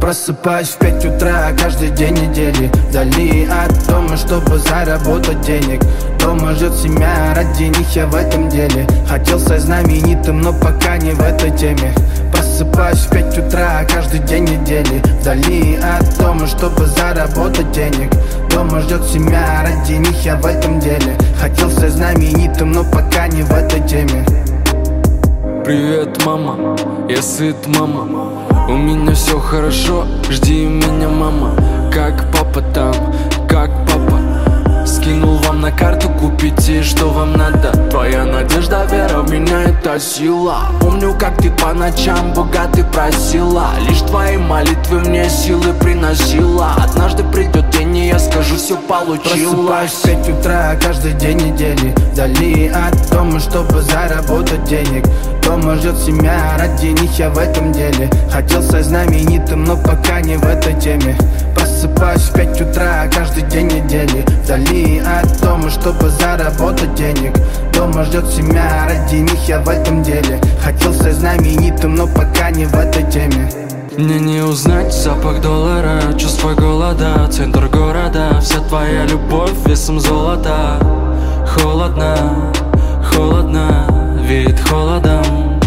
Просыпаюсь в 5 утра каждый день недели, вдали от дома, чтобы заработать денег. Дома ждет семья, ради них я в этом деле. Хотел стать знаменитым, но пока не в этой теме. Просыпаюсь в 5 утра каждый день недели, вдали от дома, чтобы заработать денег. Дома ждет семья, ради них я в этом деле. Хотел стать знаменитым, но пока не в этой теме. Привет, мама, я сыт, мама. У меня все хорошо, жди меня, мама. Как папа там, как папа? Скинул вам на карту, купите, что вам надо. Твоя надежда, вера в меня, это сила. Помню, как ты по ночам Бога ты просила. Лишь твои молитвы мне силы приносила. Однажды придет день, и я скажу, все получилось. Просыпаюсь в 5 утра каждый день недели, вдали от дома, чтобы заработать денег. Дома ждет семья, ради них я в этом деле. Хотел стать знаменитым, но пока не в этой теме. Просыпаюсь в 5 утра каждый день недели, вдали от дома, чтобы заработать денег. Дома ждет семья, ради них я в этом деле. Хотел стать знаменитым, но пока не в этой теме. Мне не узнать запах доллара, чувство голода, центр города. Вся твоя любовь весом золота. Холодно, холодно, веет холодом.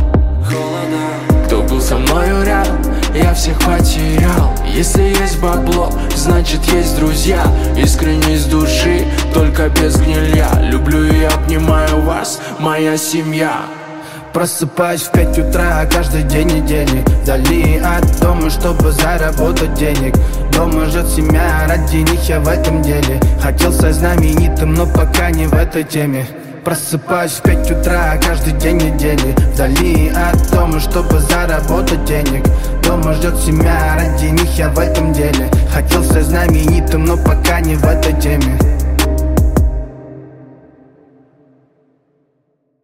Кто был со мною рядом, я всех потерял. Если есть бабло, значит есть друзья. Искренность души, только без гнилья. Люблю и обнимаю вас, моя семья. Просыпаюсь в 5 утра каждый день недели, вдали от дома, чтобы заработать денег. Дома ждет семья, ради них я в этом деле. Хотел стать знаменитым, но пока не в этой теме. Просыпаюсь в 5 утра каждый день недели, вдали от дома, чтобы заработать денег. Дома ждет семья, ради них я в этом деле. Хотел стать знаменитым, но пока